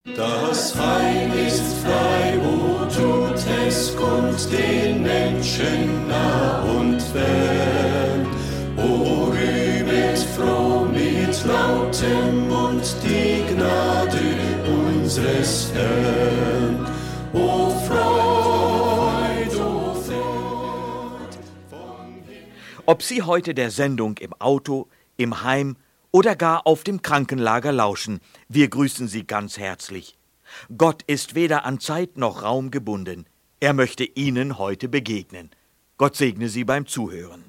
Das Heil ist frei, wo tut es kund den Menschen nah und fern. O rühmet froh mit lautem Mund die Gnade unseres Herrn. O Freud, o Freud von Himmel. Ob Sie heute der Sendung im Auto, im Heim oder gar auf dem Krankenlager lauschen, wir grüßen Sie ganz herzlich. Gott ist weder an Zeit noch Raum gebunden. Er möchte Ihnen heute begegnen. Gott segne Sie beim Zuhören.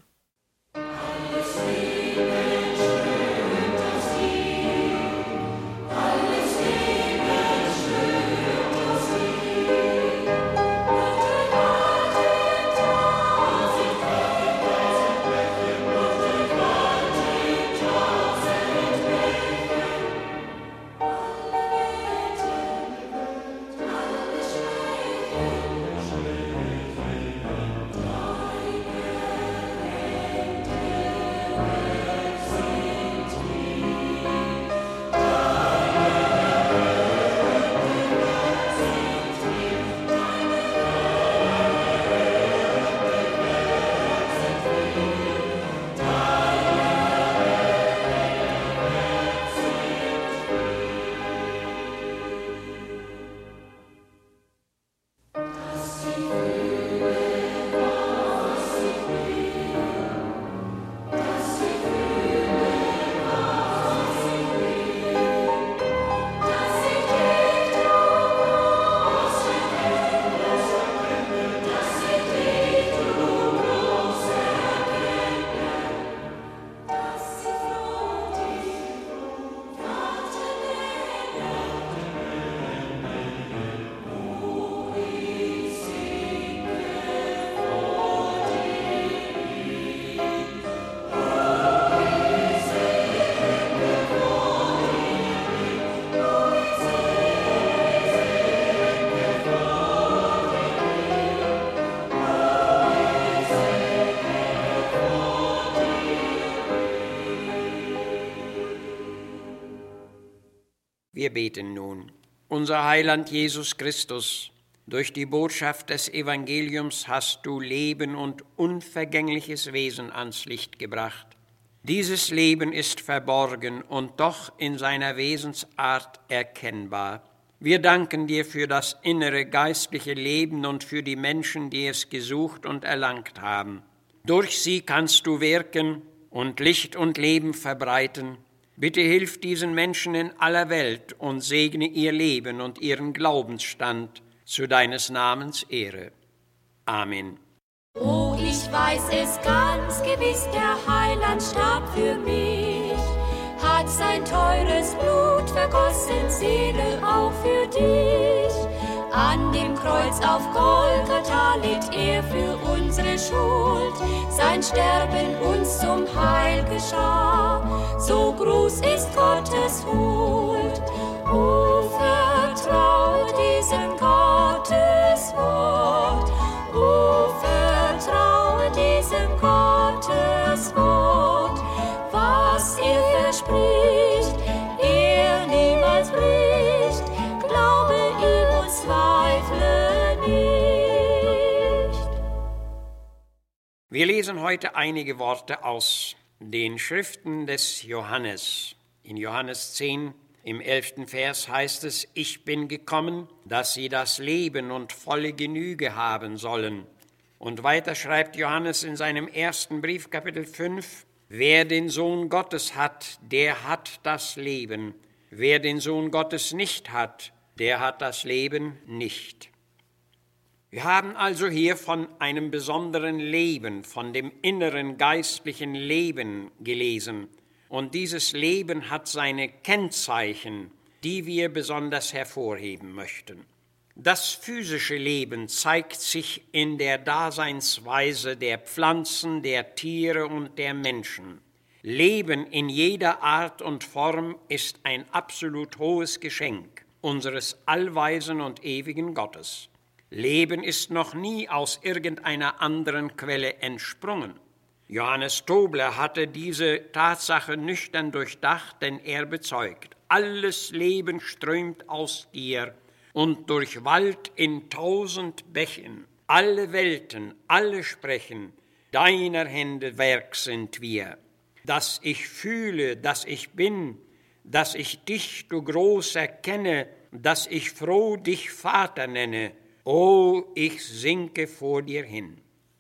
Wir beten nun. Unser Heiland Jesus Christus, durch die Botschaft des Evangeliums hast du Leben und unvergängliches Wesen ans Licht gebracht. Dieses Leben ist verborgen und doch in seiner Wesensart erkennbar. Wir danken dir für das innere geistliche Leben und für die Menschen, die es gesucht und erlangt haben. Durch sie kannst du wirken und Licht und Leben verbreiten. Bitte hilf diesen Menschen in aller Welt und segne ihr Leben und ihren Glaubensstand zu deines Namens Ehre. Amen. Oh, ich weiß es ganz gewiss, der Heiland starb für mich, hat sein teures Blut vergossen, Seele auch für dich. An dem Kreuz auf Golgatha litt er für unsere Schuld, sein Sterben uns zum Heil geschah, so groß ist Gottes Huld. O vertrau diesem Gottes Wort, o vertrau diesem Gottes Wort, was er verspricht, er niemals bricht, glaube ihm und zweifle nicht. Wir lesen heute einige Worte aus den Schriften des Johannes. In Johannes 10, im 11. Vers heißt es, ich bin gekommen, dass sie das Leben und volle Genüge haben sollen. Und weiter schreibt Johannes in seinem ersten Brief, Kapitel 5, wer den Sohn Gottes hat, der hat das Leben. Wer den Sohn Gottes nicht hat, der hat das Leben nicht. Wir haben also hier von einem besonderen Leben, von dem inneren geistlichen Leben gelesen. Und dieses Leben hat seine Kennzeichen, die wir besonders hervorheben möchten. Das physische Leben zeigt sich in der Daseinsweise der Pflanzen, der Tiere und der Menschen. Leben in jeder Art und Form ist ein absolut hohes Geschenk unseres allweisen und ewigen Gottes. Leben ist noch nie aus irgendeiner anderen Quelle entsprungen. Johannes Tobler hatte diese Tatsache nüchtern durchdacht, denn er bezeugt, alles Leben strömt aus dir und durchwallt in 1000 Bächen. Alle Welten, alle sprechen, deiner Hände Werk sind wir. Dass ich fühle, dass ich bin, dass ich dich, du groß, erkenne, dass ich froh dich Vater nenne. O, ich sinke vor dir hin.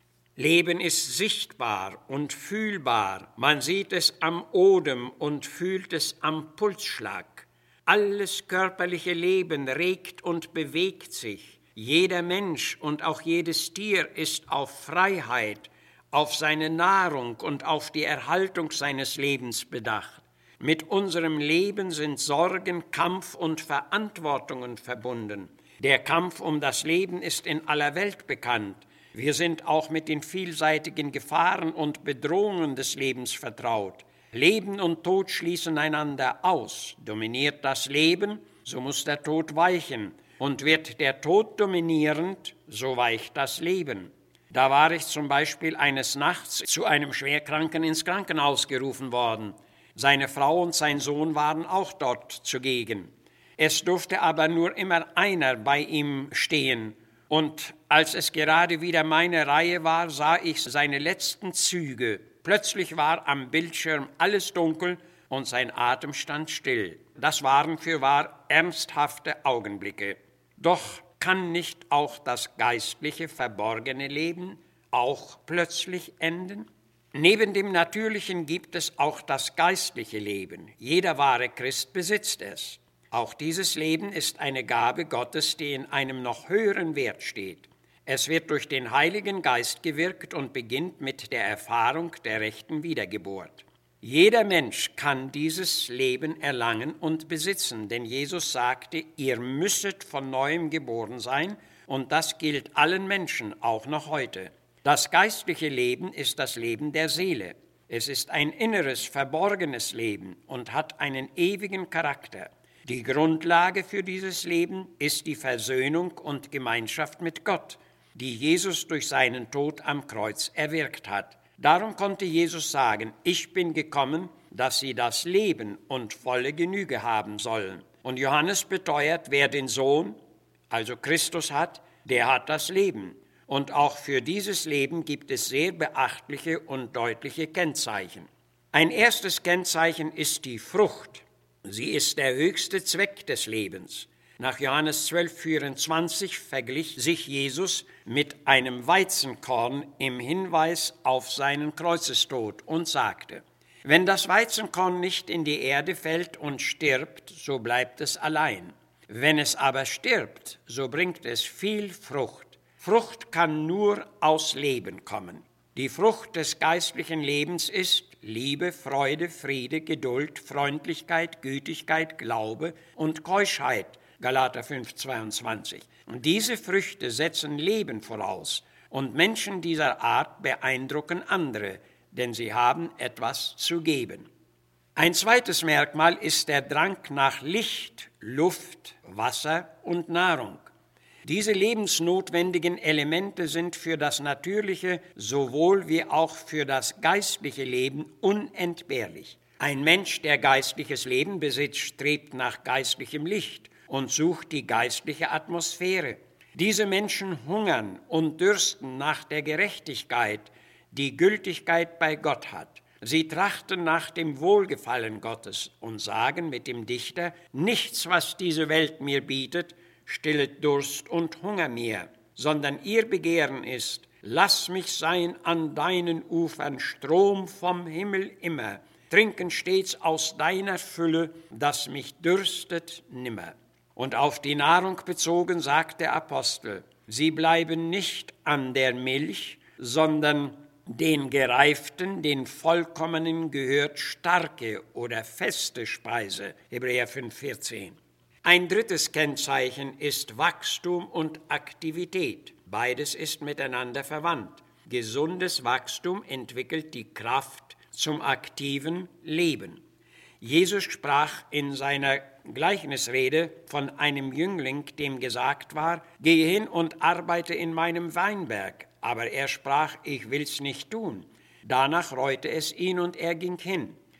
Leben ist sichtbar und fühlbar, man sieht es am Odem und fühlt es am Pulsschlag. Alles körperliche Leben regt und bewegt sich. Jeder Mensch und auch jedes Tier ist auf Freiheit, auf seine Nahrung und auf die Erhaltung seines Lebens bedacht. Mit unserem Leben sind Sorgen, Kampf und Verantwortungen verbunden. Der Kampf um das Leben ist in aller Welt bekannt. Wir sind auch mit den vielseitigen Gefahren und Bedrohungen des Lebens vertraut. Leben und Tod schließen einander aus. Dominiert das Leben, so muss der Tod weichen. Und wird der Tod dominierend, so weicht das Leben. Da war ich zum Beispiel eines Nachts zu einem Schwerkranken ins Krankenhaus gerufen worden. Seine Frau und sein Sohn waren auch dort zugegen. Es durfte aber nur immer einer bei ihm stehen. Und als es gerade wieder meine Reihe war, sah ich seine letzten Züge. Plötzlich war am Bildschirm alles dunkel und sein Atem stand still. Das waren fürwahr ernsthafte Augenblicke. Doch kann nicht auch das geistliche, verborgene Leben auch plötzlich enden? Neben dem Natürlichen gibt es auch das geistliche Leben. Jeder wahre Christ besitzt es. Auch dieses Leben ist eine Gabe Gottes, die in einem noch höheren Wert steht. Es wird durch den Heiligen Geist gewirkt und beginnt mit der Erfahrung der rechten Wiedergeburt. Jeder Mensch kann dieses Leben erlangen und besitzen, denn Jesus sagte, ihr müsset von Neuem geboren sein, und das gilt allen Menschen, auch noch heute. Das geistliche Leben ist das Leben der Seele. Es ist ein inneres, verborgenes Leben und hat einen ewigen Charakter. Die Grundlage für dieses Leben ist die Versöhnung und Gemeinschaft mit Gott, die Jesus durch seinen Tod am Kreuz erwirkt hat. Darum konnte Jesus sagen, ich bin gekommen, dass sie das Leben und volle Genüge haben sollen. Und Johannes beteuert, wer den Sohn, also Christus hat, der hat das Leben. Und auch für dieses Leben gibt es sehr beachtliche und deutliche Kennzeichen. Ein erstes Kennzeichen ist die Frucht. Sie ist der höchste Zweck des Lebens. Nach Johannes 12,24 verglich sich Jesus mit einem Weizenkorn im Hinweis auf seinen Kreuzestod und sagte, wenn das Weizenkorn nicht in die Erde fällt und stirbt, so bleibt es allein. Wenn es aber stirbt, so bringt es viel Frucht. Frucht kann nur aus Leben kommen. Die Frucht des geistlichen Lebens ist Liebe, Freude, Friede, Geduld, Freundlichkeit, Gütigkeit, Glaube und Keuschheit, Galater 5,22. Und diese Früchte setzen Leben voraus und Menschen dieser Art beeindrucken andere, denn sie haben etwas zu geben. Ein zweites Merkmal ist der Drang nach Licht, Luft, Wasser und Nahrung. Diese lebensnotwendigen Elemente sind für das natürliche sowohl wie auch für das geistliche Leben unentbehrlich. Ein Mensch, der geistliches Leben besitzt, strebt nach geistlichem Licht und sucht die geistliche Atmosphäre. Diese Menschen hungern und dürsten nach der Gerechtigkeit, die Gültigkeit bei Gott hat. Sie trachten nach dem Wohlgefallen Gottes und sagen mit dem Dichter, nichts, was diese Welt mir bietet, stillet Durst und Hunger mir, sondern ihr Begehren ist, lass mich sein an deinen Ufern, Strom vom Himmel immer, trinken stets aus deiner Fülle, das mich dürstet nimmer. Und auf die Nahrung bezogen sagt der Apostel, sie bleiben nicht an der Milch, sondern den Gereiften, den Vollkommenen gehört starke oder feste Speise, Hebräer 5,14. Ein drittes Kennzeichen ist Wachstum und Aktivität. Beides ist miteinander verwandt. Gesundes Wachstum entwickelt die Kraft zum aktiven Leben. Jesus sprach in seiner Gleichnisrede von einem Jüngling, dem gesagt war, gehe hin und arbeite in meinem Weinberg. Aber er sprach, ich will's nicht tun. Danach reute es ihn und er ging hin.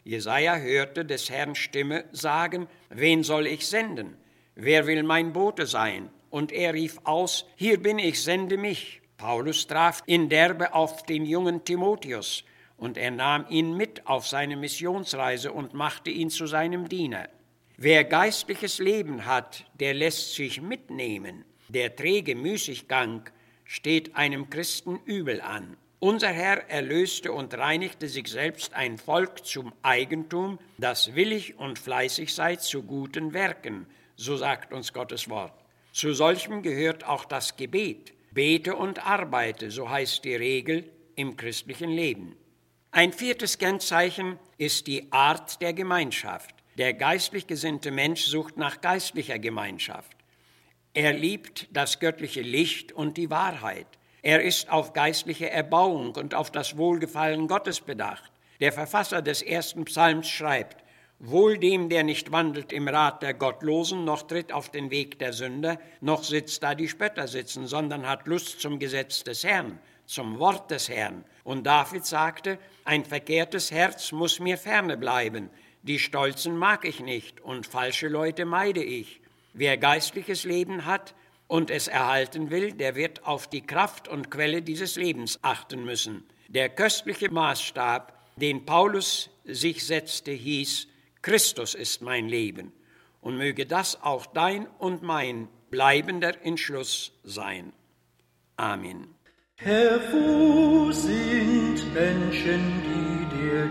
Jesaja hörte des Herrn Stimme sagen, wen soll ich senden? Wer will mein Bote sein? Und er rief aus, hier bin ich, sende mich. Paulus traf in Derbe auf den jungen Timotheus, und er nahm ihn mit auf seine Missionsreise und machte ihn zu seinem Diener. Wer geistliches Leben hat, der lässt sich mitnehmen. Der träge Müßiggang steht einem Christen übel an. Unser Herr erlöste und reinigte sich selbst ein Volk zum Eigentum, das willig und fleißig sei zu guten Werken, so sagt uns Gottes Wort. Zu solchem gehört auch das Gebet. Bete und arbeite, so heißt die Regel im christlichen Leben. Ein viertes Kennzeichen ist die Art der Gemeinschaft. Der geistlich gesinnte Mensch sucht nach geistlicher Gemeinschaft. Er liebt das göttliche Licht und die Wahrheit. Er ist auf geistliche Erbauung und auf das Wohlgefallen Gottes bedacht. Der Verfasser des 1. Psalms schreibt, wohl dem, der nicht wandelt im Rat der Gottlosen, noch tritt auf den Weg der Sünder, noch sitzt da die Spötter sitzen, sondern hat Lust zum Gesetz des Herrn, zum Wort des Herrn. Und David sagte, ein verkehrtes Herz muss mir ferne bleiben, die Stolzen mag ich nicht und falsche Leute meide ich. Wer geistliches Leben hat und es erhalten will, der wird auf die Kraft und Quelle dieses Lebens achten müssen. Der köstliche Maßstab, den Paulus sich setzte, hieß, Christus ist mein Leben. Und möge das auch dein und mein bleibender Entschluss sein. Amen. Herr, wo sind Menschen, die dir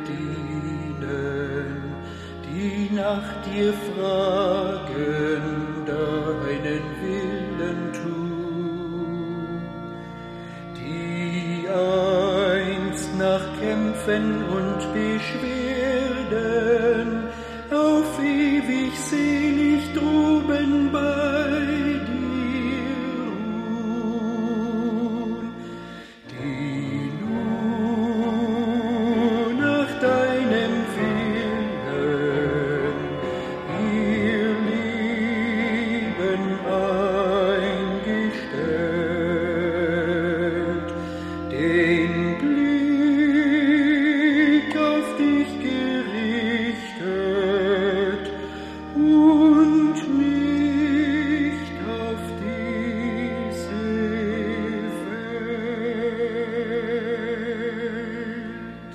dienen, die nach dir fragen, deinen Willen tun, die einst nach Kämpfen und Beschwerden auf ewig selig droben bei dir ruhen, die nur nach deinem Willen ihr Leben eingestellt, den Blick auf dich gerichtet und nicht auf diese Welt.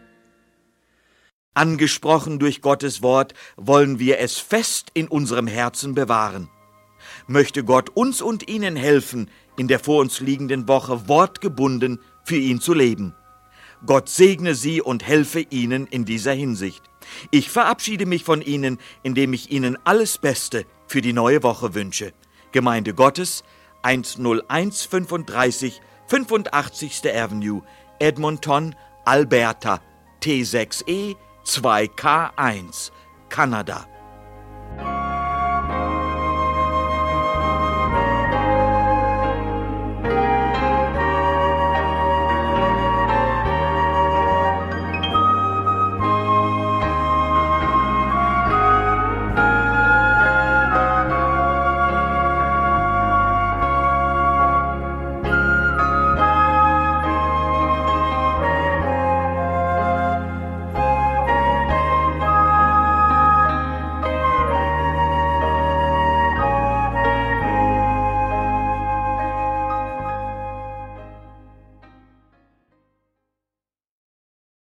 Angesprochen durch Gottes Wort wollen wir es fest in unserem Herzen bewahren. Möchte Gott uns und Ihnen helfen, in der vor uns liegenden Woche wortgebunden für ihn zu leben. Gott segne Sie und helfe Ihnen in dieser Hinsicht. Ich verabschiede mich von Ihnen, indem ich Ihnen alles Beste für die neue Woche wünsche. Gemeinde Gottes, 10135 85. Avenue, Edmonton, Alberta, T6E 2K1, Kanada.